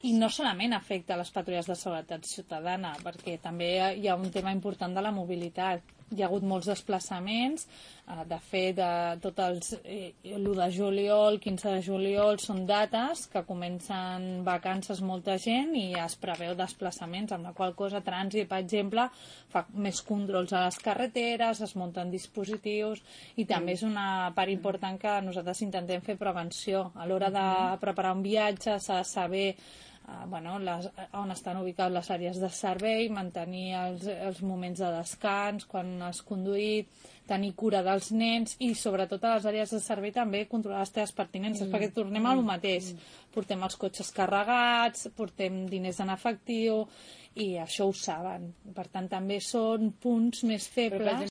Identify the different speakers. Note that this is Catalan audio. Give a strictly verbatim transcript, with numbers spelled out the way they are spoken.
Speaker 1: I no solament afecta les patrulles de seguretat ciutadana, perquè també hi ha un tema important de la mobilitat. Hi ha hagut molts desplaçaments, de fet, de tots els l'u de juliol, quinze de juliol, són dates que comencen vacances molta gent i es preveu desplaçaments, amb la qual cosa Trànsit, per exemple, fa més controls a les carreteres, es munten dispositius i també és una part important que nosaltres intentem fer prevenció. A l'hora de preparar un viatge s'ha de saber Uh, bueno, les, on estan ubicades les àrees de servei, mantenir els, els moments de descans, quan has conduït, tenir cura dels nens i sobretot a les àrees de servei també controlar les teves pertinences, mm. perquè tornem a lo mateix. Mm. Portem els cotxes carregats, portem diners en efectiu i això ho saben. Per tant, també són punts més febles.